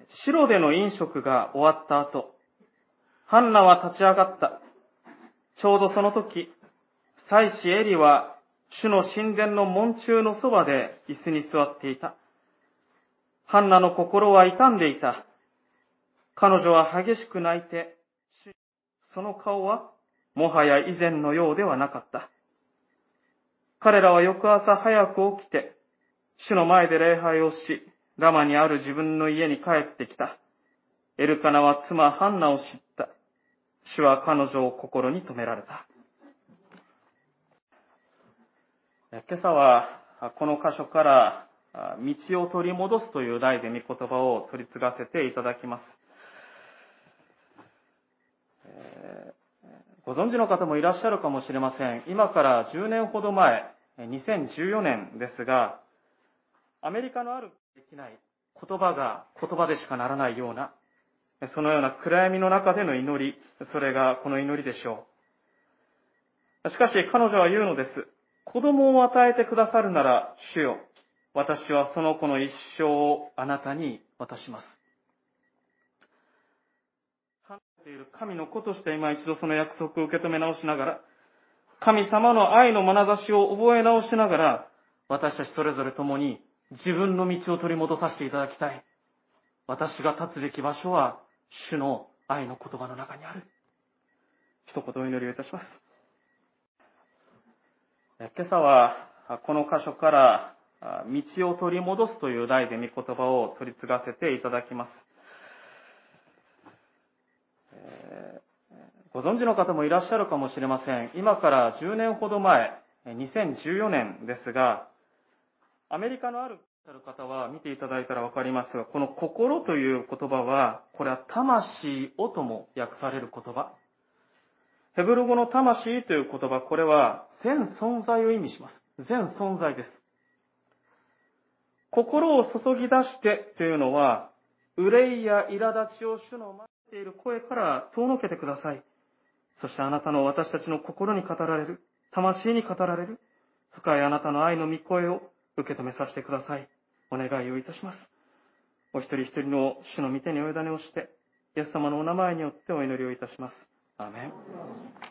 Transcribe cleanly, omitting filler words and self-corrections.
シロでの飲食が終わった後、ハンナは立ち上がった。ちょうどその時、祭司エリは主の神殿の門柱のそばで椅子に座っていた。ハンナの心は痛んでいた。彼女は激しく泣いて、その顔はもはや以前のようではなかった。彼らは翌朝早く起きて、主の前で礼拝をし、ラマにある自分の家に帰ってきた。エルカナは妻ハンナを知った。主は彼女を心に留められた。今朝はこの箇所から道を取り戻すという題で御言葉を取り継がせていただきます。ご存知の方もいらっしゃるかもしれません。今から10年ほど前、2014年ですが、アメリカのあるできない言葉が言葉でしかならないような、そのような暗闇の中での祈り、それがこの祈りでしょう。しかし彼女は言うのです。子供を与えてくださるなら、主よ、私はその子の一生をあなたに渡します。離れている神の子として今一度その約束を受け止め直しながら、神様の愛の眼差しを覚え直しながら、私たちそれぞれ共に自分の道を取り戻させていただきたい。私が立つべき場所は、主の愛の言葉の中にある。一言お祈りをいたします。今朝はこの箇所から道を取り戻すという題で御言葉を取り継がせていただきます。ご存知の方もいらっしゃるかもしれません。今から10年ほど前、2014年ですが、アメリカのある方は見ていただいたらわかりますが、この心という言葉は、これは魂をとも訳される言葉。ヘブル語の魂という言葉、これは全存在を意味します。全存在です。心を注ぎ出してというのは、憂いや苛立ちを主の待っている声から遠のけてください。そしてあなたの私たちの心に語られる、魂に語られる、深いあなたの愛の御声を受け止めさせてください。お願いをいたします。お一人一人の主の御手にお委ねをして、イエス様のお名前によってお祈りをいたします。アーメン。